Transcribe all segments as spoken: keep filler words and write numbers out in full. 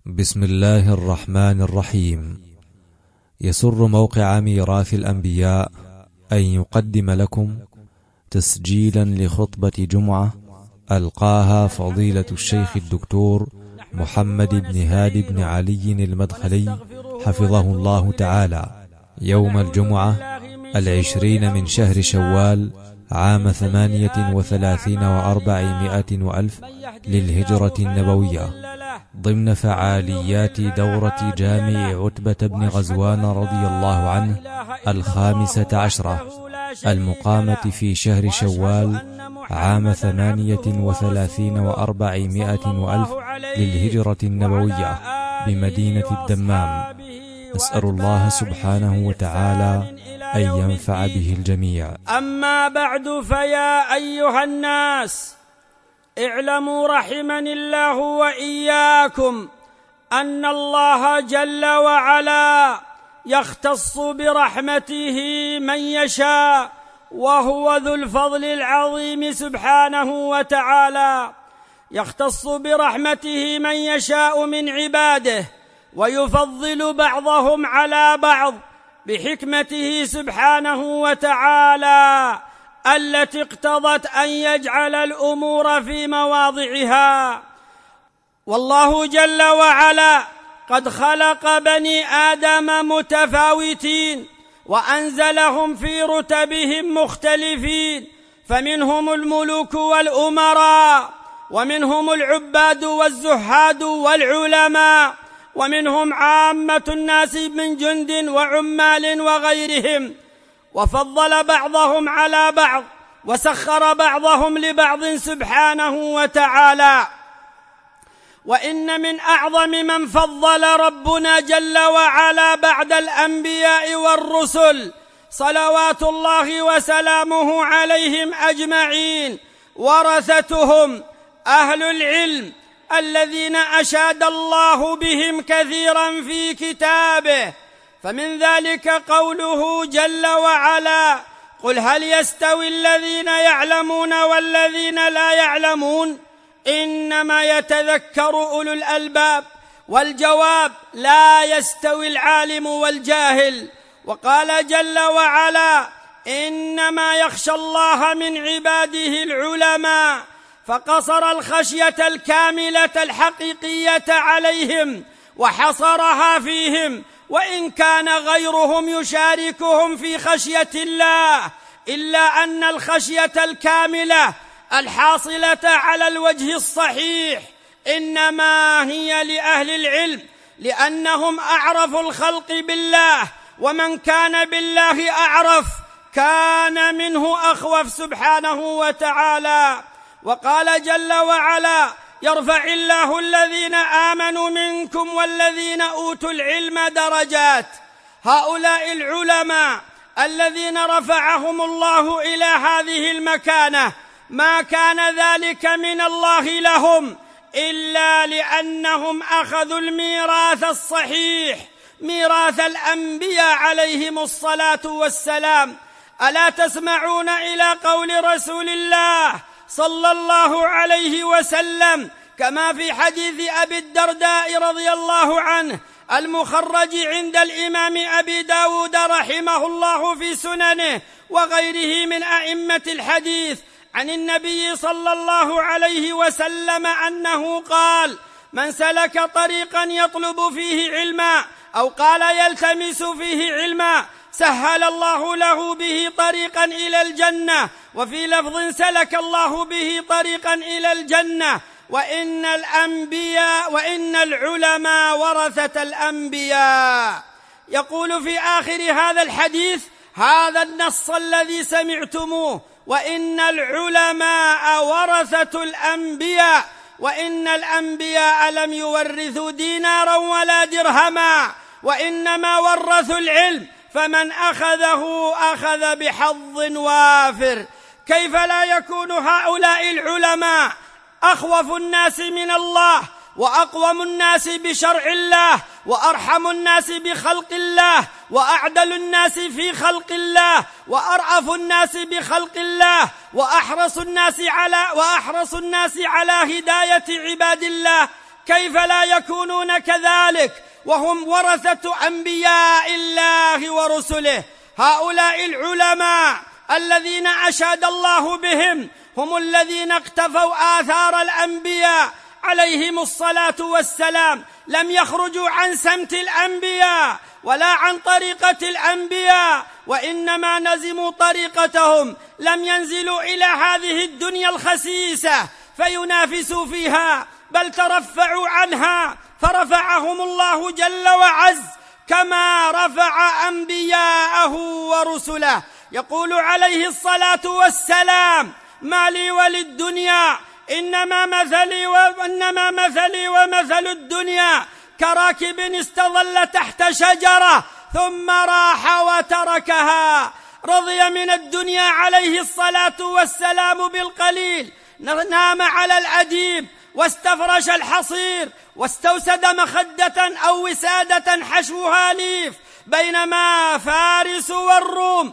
بسم الله الرحمن الرحيم. يسر موقع ميراث الأنبياء أن يقدم لكم تسجيلا لخطبة جمعة ألقاها فضيلة الشيخ الدكتور محمد بن هادي بن علي المدخلي حفظه الله تعالى يوم الجمعة العشرين من شهر شوال عام ثمانية وثلاثين وأربعمائة وألف للهجرة النبوية، ضمن فعاليات دورة جامع عتبة بن غزوان رضي الله عنه الخامسة عشرة المقامة في شهر شوال عام ثمانية وثلاثين وأربعمائة وألف للهجرة النبوية بمدينة الدمام. نسأل الله سبحانه وتعالى أن ينفع به الجميع. أما بعد، فيا أيها الناس، اعلموا رحمني الله وإياكم أن الله جل وعلا يختص برحمته من يشاء، وهو ذو الفضل العظيم سبحانه وتعالى. يختص برحمته من يشاء من عباده، ويفضل بعضهم على بعض بحكمته سبحانه وتعالى التي اقتضت أن يجعل الأمور في مواضعها. والله جل وعلا قد خلق بني آدم متفاوتين، وأنزلهم في رتبهم مختلفين، فمنهم الملوك والأمراء، ومنهم العباد والزهاد والعلماء، ومنهم عامة الناس من جند وعمال وغيرهم. وفضل بعضهم على بعض، وسخر بعضهم لبعض سبحانه وتعالى. وإن من أعظم من فضل ربنا جل وعلا بعد الأنبياء والرسل صلوات الله وسلامه عليهم أجمعين ورثتهم أهل العلم الذين أشاد الله بهم كثيرا في كتابه. فمن ذلك قوله جل وعلا: قل هل يستوي الذين يعلمون والذين لا يعلمون إنما يتذكر أولو الألباب. والجواب: لا يستوي العالم والجاهل. وقال جل وعلا: إنما يخشى الله من عباده العلماء، فقصر الخشية الكاملة الحقيقية عليهم وحصرها فيهم، وإن كان غيرهم يشاركهم في خشية الله، إلا أن الخشية الكاملة الحاصلة على الوجه الصحيح إنما هي لأهل العلم، لأنهم أعرف الخلق بالله، ومن كان بالله أعرف كان منه أخوف سبحانه وتعالى. وقال جل وعلا: يرفع الله الذين آمنوا منكم والذين أوتوا العلم درجات. هؤلاء العلماء الذين رفعهم الله إلى هذه المكانة ما كان ذلك من الله لهم إلا لأنهم أخذوا الميراث الصحيح، ميراث الأنبياء عليهم الصلاة والسلام. ألا تسمعون إلى قول رسول الله صلى الله عليه وسلم كما في حديث أبي الدرداء رضي الله عنه المخرج عند الإمام أبي داود رحمه الله في سننه وغيره من أئمة الحديث عن النبي صلى الله عليه وسلم أنه قال: من سلك طريقا يطلب فيه علما، أو قال يلتمس فيه علما، سهل الله له به طريقا إلى الجنة. وفي لفظ: سلك الله به طريقا إلى الجنة. وإن الأنبياء وإن العلماء ورثة الأنبياء. يقول في آخر هذا الحديث هذا النص الذي سمعتموه: وإن العلماء ورثة الأنبياء، وإن الأنبياء لم يورثوا دينارا ولا درهما، وإنما ورثوا العلم، فمن أخذه أخذ بحظ وافر. كيف لا يكون هؤلاء العلماء أخوف الناس من الله، وأقوم الناس بشرع الله، وأرحم الناس بخلق الله، وأعدل الناس في خلق الله، وأرأف الناس بخلق الله، وأحرص الناس على وأحرص الناس على هداية عباد الله؟ كيف لا يكونون كذلك وهم ورثة أنبياء الله ورسله؟ هؤلاء العلماء الذين أشاد الله بهم هم الذين اقتفوا آثار الأنبياء عليهم الصلاة والسلام، لم يخرجوا عن سمت الأنبياء ولا عن طريقة الأنبياء، وإنما نزموا طريقتهم، لم ينزلوا إلى هذه الدنيا الخسيسة فينافسوا فيها، بل ترفعوا عنها فرفعهم الله جل وعز كما رفع أنبياءه ورسله. يقول عليه الصلاة والسلام: ما لي وللدنيا إنما مثلي وإنما مثلي ومثل الدنيا كراكب استظل تحت شجرة ثم راح وتركها. رضي من الدنيا عليه الصلاة والسلام بالقليل، نام على الأديب واستفرش الحصير واستوسد مخدة أو وسادة حشوها ليف، بينما فارس والروم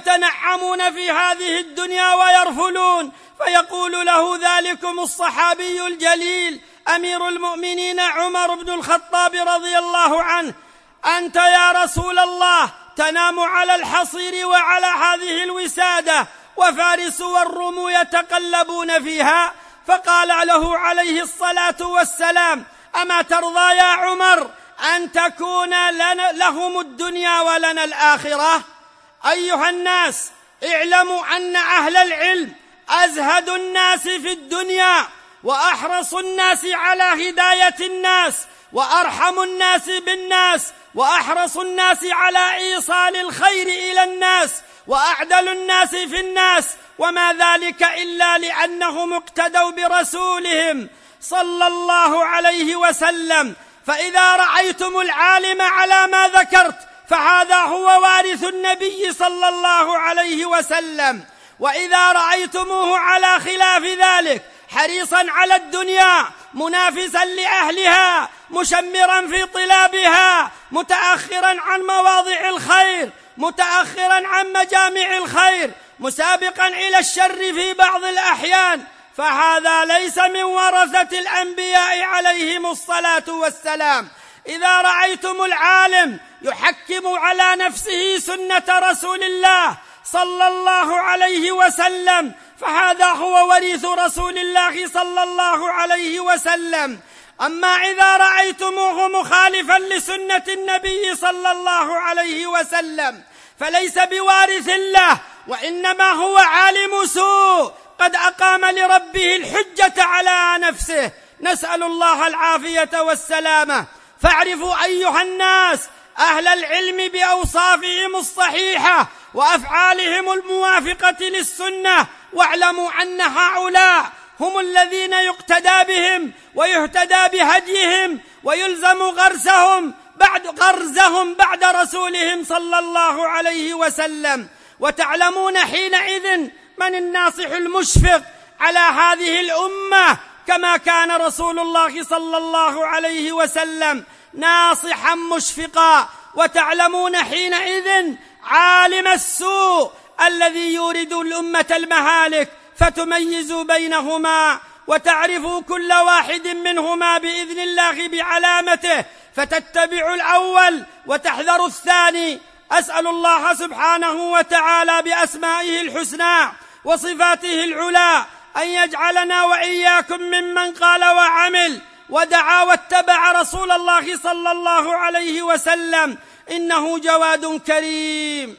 يتنعمون في هذه الدنيا ويرفلون. فيقول له ذلكم الصحابي الجليل أمير المؤمنين عمر بن الخطاب رضي الله عنه: أنت يا رسول الله تنام على الحصير وعلى هذه الوسادة وفارس والروم يتقلبون فيها. فقال له عليه الصلاة والسلام: أما ترضى يا عمر أن تكون لنا لهم الدنيا ولنا الآخرة؟ أيها الناس، اعلموا أن أهل العلم أزهد الناس في الدنيا وأحرص الناس على هداية الناس وأرحم الناس بالناس وأحرص الناس على إيصال الخير إلى الناس وأعدل الناس في الناس، وما ذلك إلا لأنهم اقتدوا برسولهم صلى الله عليه وسلم. فإذا رأيتم العالم على ما ذكرت فهذا هو وارث النبي صلى الله عليه وسلم، وإذا رأيتموه على خلاف ذلك حريصا على الدنيا منافسا لأهلها مشمرا في طلابها متأخرا عن مواضع الخير متأخرا عن مجامع الخير مسابقا إلى الشر في بعض الأحيان، فهذا ليس من ورثة الأنبياء عليهم الصلاة والسلام. إذا رأيتم العالم يحكم على نفسه سنة رسول الله صلى الله عليه وسلم فهذا هو وريث رسول الله صلى الله عليه وسلم. أما إذا رأيتموه مخالفا لسنة النبي صلى الله عليه وسلم فليس بوارث الله، وإنما هو عالم سوء قد أقام لربه الحجة على نفسه. نسأل الله العافية والسلامة. فاعرفوا أيها الناس أهل العلم بأوصافهم الصحيحة وأفعالهم الموافقة للسنة، واعلموا أن هؤلاء هم الذين يقتدى بهم ويهتدى بهديهم ويلزم غرسهم بعد غرزهم بعد رسولهم صلى الله عليه وسلم. وتعلمون حينئذ من الناصح المشفق على هذه الأمة، كما كان رسول الله صلى الله عليه وسلم ناصحا مشفقا. وتعلمون حينئذ عالم السوء الذي يورد الأمة المهالك، فتميزوا بينهما وتعرفوا كل واحد منهما بإذن الله بعلامته، فتتبعوا الأول وتحذروا الثاني. أسأل الله سبحانه وتعالى بأسمائه الحسنى وصفاته العلى أن يجعلنا وإياكم ممن قال وعمل ودعا واتبع رسول الله صلى الله عليه وسلم، إنه جواد كريم.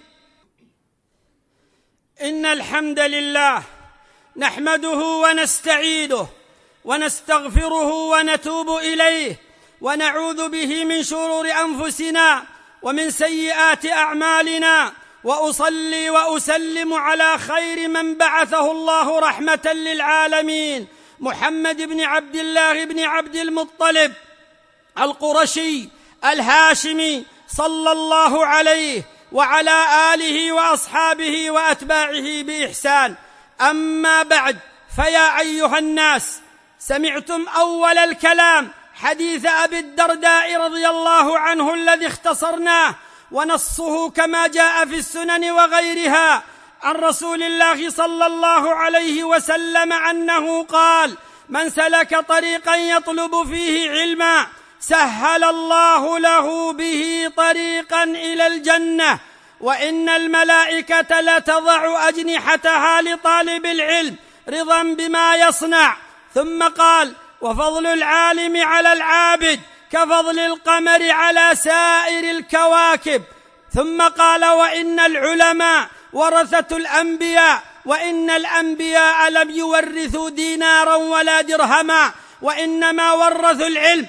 إن الحمد لله نحمده ونستعينه ونستغفره ونتوب إليه ونعوذ به من شرور أنفسنا ومن سيئات أعمالنا، وأصلي وأسلم على خير من بعثه الله رحمة للعالمين، محمد بن عبد الله بن عبد المطلب القرشي الهاشمي صلى الله عليه وعلى آله وأصحابه وأتباعه بإحسان. أما بعد، فيا أيها الناس، سمعتم أول الكلام حديث أبي الدرداء رضي الله عنه الذي اختصرناه، ونصه كما جاء في السنن وغيرها عن رسول الله صلى الله عليه وسلم أنه قال: من سلك طريقا يطلب فيه علما سهل الله له به طريقا إلى الجنة، وإن الملائكة لتضع أجنحتها لطالب العلم رضا بما يصنع. ثم قال: وفضل العالم على العابد كفضل القمر على سائر الكواكب. ثم قال: وإن العلماء ورثة الأنبياء، وإن الأنبياء لم يورثوا دينارا ولا درهما، وإنما ورثوا العلم،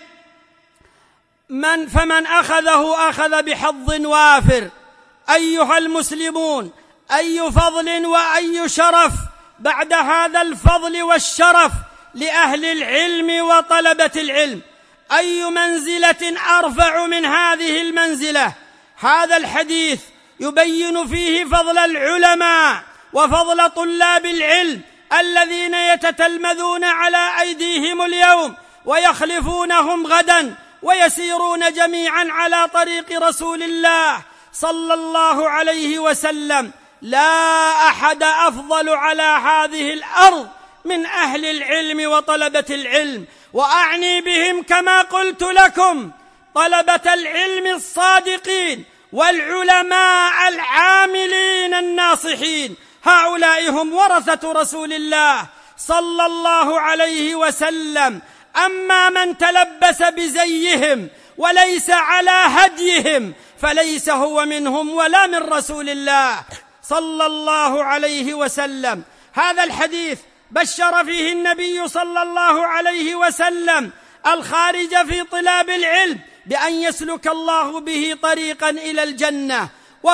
من فمن أخذه أخذ بحظ وافر. أيها المسلمون، أي فضل وأي شرف بعد هذا الفضل والشرف لأهل العلم وطلبة العلم! أي منزلة أرفع من هذه المنزلة؟ هذا الحديث يبين فيه فضل العلماء وفضل طلاب العلم الذين يتتلمذون على أيديهم اليوم ويخلفونهم غدا، ويسيرون جميعا على طريق رسول الله صلى الله عليه وسلم. لا أحد أفضل على هذه الأرض من أهل العلم وطلبة العلم، وأعني بهم كما قلت لكم طلبة العلم الصادقين والعلماء العاملين الناصحين. هؤلاء هم ورثة رسول الله صلى الله عليه وسلم. أما من تلبس بزيهم وليس على هديهم فليس هو منهم ولا من رسول الله صلى الله عليه وسلم. هذا الحديث بشر فيه النبي صلى الله عليه وسلم الخارج في طلاب العلم بأن يسلك الله به طريقا إلى الجنة،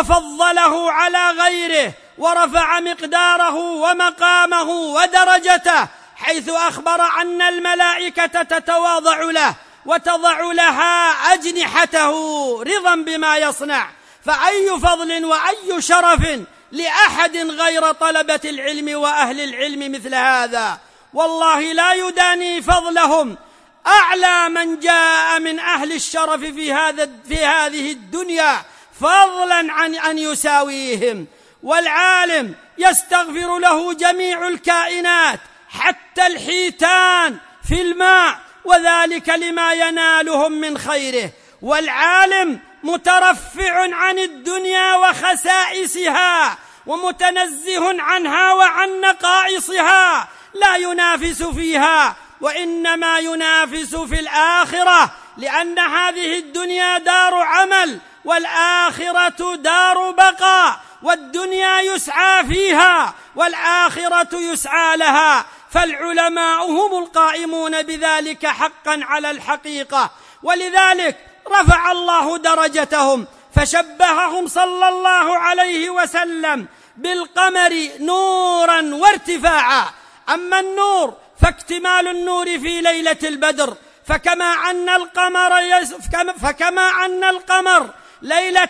وفضله على غيره ورفع مقداره ومقامه ودرجته، حيث أخبر أن الملائكة تتواضع له وتضع لها أجنحته رضا بما يصنع. فأي فضل وأي شرف لأحد غير طلبة العلم وأهل العلم مثل هذا! والله لا يداني فضلهم أعلى من جاء من أهل الشرف في هذا في هذه الدنيا، فضلا عن أن يساويهم. والعالم يستغفر له جميع الكائنات حتى الحيتان في الماء، وذلك لما ينالهم من خيره. والعالم مترفع عن الدنيا وخسائسها ومتنزه عنها وعن نقائصها، لا ينافس فيها، وإنما ينافس في الآخرة، لأن هذه الدنيا دار عمل والآخرة دار بقاء، والدنيا يسعى فيها والآخرة يسعى لها. فالعلماء هم القائمون بذلك حقا على الحقيقة، ولذلك رفع الله درجتهم فشبههم صلى الله عليه وسلم بالقمر نورا وارتفاعا. أما النور فاكتمال النور في ليلة البدر، فكما أن القمر يس... فكما أن القمر ليلة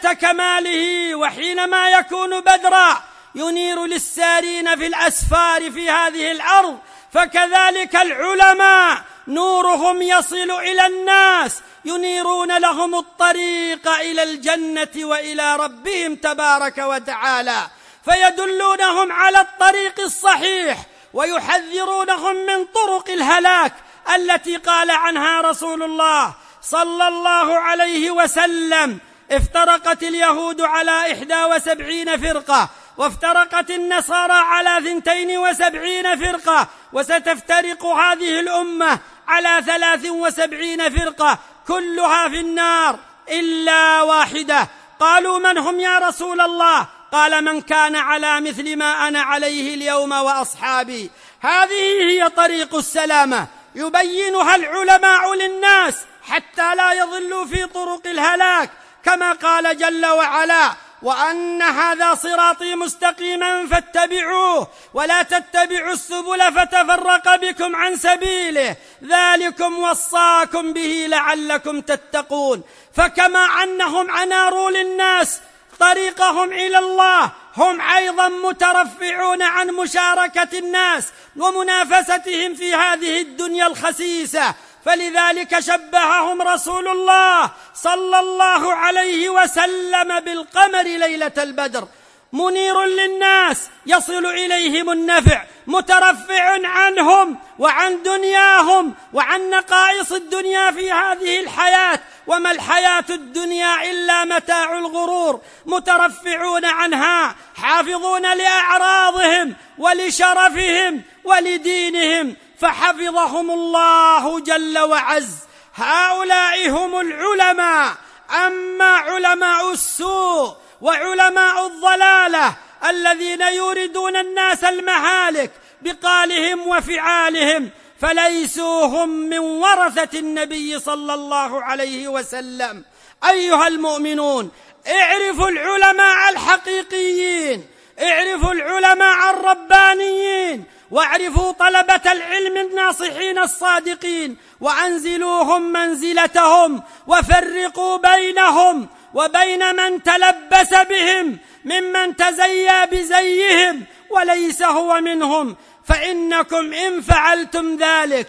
كماله وحينما يكون بدرا ينير للسارين في الأسفار في هذه الأرض، فكذلك العلماء نورهم يصل إلى الناس، ينيرون لهم الطريق إلى الجنة وإلى ربهم تبارك وتعالى، فيدلونهم على الطريق الصحيح ويحذرونهم من طرق الهلاك التي قال عنها رسول الله صلى الله عليه وسلم: افترقت اليهود على إحدى وسبعين فرقة، وافترقت النصارى على ثنتين وسبعين فرقة، وستفترق هذه الأمة على ثلاث وسبعين فرقة كلها في النار إلا واحدة. قالوا: من هم يا رسول الله؟ قال: من كان على مثل ما أنا عليه اليوم وأصحابي. هذه هي طريق السلامة يبينها العلماء للناس حتى لا يضلوا في طرق الهلاك، كما قال جل وعلا: وأن هذا صراطي مستقيما فاتبعوه ولا تتبعوا السبل فتفرق بكم عن سبيله ذلكم وصاكم به لعلكم تتقون. فكما أنهم أناروا للناس طريقهم إلى الله، هم أيضا مترفعون عن مشاركة الناس ومنافستهم في هذه الدنيا الخسيسة، فلذلك شبههم رسول الله صلى الله عليه وسلم بالقمر ليلة البدر. منير للناس يصل إليهم النفع، مترفع عنهم وعن دنياهم وعن نقائص الدنيا في هذه الحياة، وما الحياة الدنيا إلا متاع الغرور، مترفعون عنها، حافظون لأعراضهم ولشرفهم ولدينهم، فحفظهم الله جل وعز. هؤلاء هم العلماء. أما علماء السوء وعلماء الضلالة الذين يوردون الناس المهالك بقالهم وفعالهم فليسوا هم من ورثة النبي صلى الله عليه وسلم. أيها المؤمنون، اعرفوا العلماء الحقيقيين، اعرفوا العلماء الربانيين، واعرفوا طلبة العلم الناصحين الصادقين، وأنزلوهم منزلتهم، وفرقوا بينهم وبين من تلبس بهم ممن تزيى بزيهم وليس هو منهم، فإنكم إن فعلتم ذلك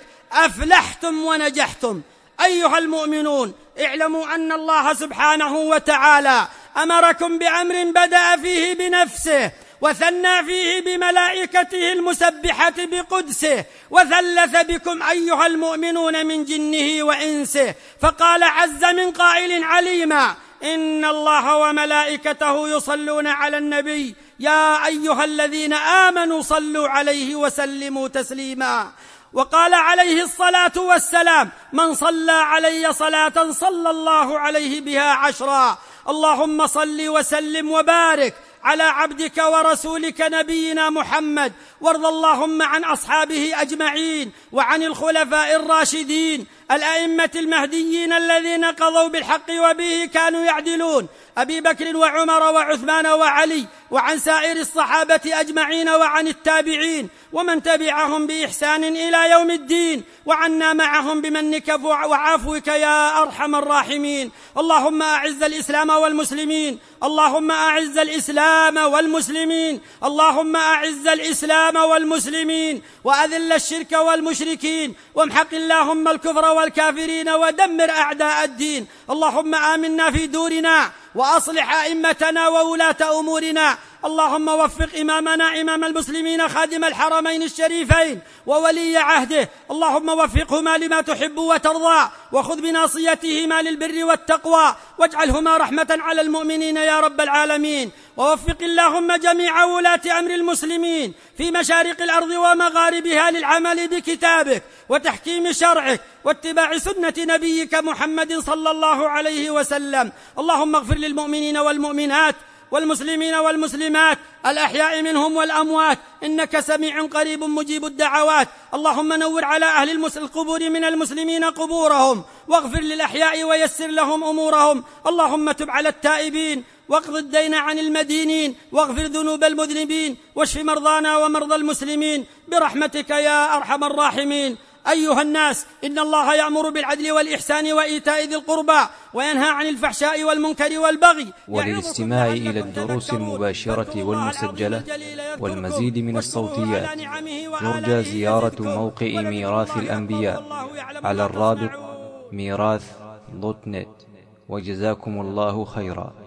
أفلحتم ونجحتم. أيها المؤمنون، اعلموا أن الله سبحانه وتعالى أمركم بأمر بدأ فيه بنفسه، وثنى فيه بملائكته المسبحة بقدسه، وثلث بكم أيها المؤمنون من جنه وإنسه، فقال عز من قائل عليما: إن الله وملائكته يصلون على النبي يا أيها الذين آمنوا صلوا عليه وسلموا تسليما. وقال عليه الصلاة والسلام: من صلى علي صلاة صلى الله عليه بها عشرا. اللهم صل وسلم وبارك على عبدك ورسولك نبينا محمد، وارض اللهم عن أصحابه أجمعين، وعن الخلفاء الراشدين الأئمة المهديين الذين قضوا بالحق وبه كانوا يعدلون، أبي بكر وعمر وعثمان وعلي، وعن سائر الصحابة أجمعين، وعن التابعين ومن تبعهم بإحسان إلى يوم الدين، وعنا معهم بمنك وعفوك يا أرحم الراحمين. اللهم أعز الإسلام والمسلمين، اللهم أعز الإسلام والمسلمين، اللهم أعز الإسلام والمسلمين، وأذل الشرك والمشركين، وامحق اللهم الكفر والكافرين، ودمر أعداء الدين. اللهم آمنا في دورنا، وأصلح أئمتنا وولاة أمورنا. اللهم وفق إمامنا إمام المسلمين خادم الحرمين الشريفين وولي عهده، اللهم وفقهما لما تحب وترضى، وخذ بناصيتهما للبر والتقوى، واجعلهما رحمة على المؤمنين يا رب العالمين. ووفق اللهم جميع ولاة أمر المسلمين في مشارق الأرض ومغاربها للعمل بكتابك وتحكيم شرعك واتباع سنة نبيك محمد صلى الله عليه وسلم. اللهم اغفر للمؤمنين والمؤمنات والمسلمين والمسلمات الأحياء منهم والأموات، إنك سميع قريب مجيب الدعوات. اللهم نور على أهل القبور من المسلمين قبورهم، واغفر للأحياء ويسر لهم أمورهم. اللهم تب على التائبين، واقض الدين عن المدينين، واغفر ذنوب المذنبين، واشف مرضانا ومرضى المسلمين برحمتك يا أرحم الراحمين. أيها الناس، إن الله يأمر بالعدل والإحسان وإيتاء ذي القربى، وينهى عن الفحشاء والمنكر والبغي. وللاستماع إلى الدروس المباشرة والمسجلة والمزيد من الصوتيات يرجى زيارة موقع ميراث الأنبياء على الرابط ميراث دوت نت. وجزاكم الله خيرا.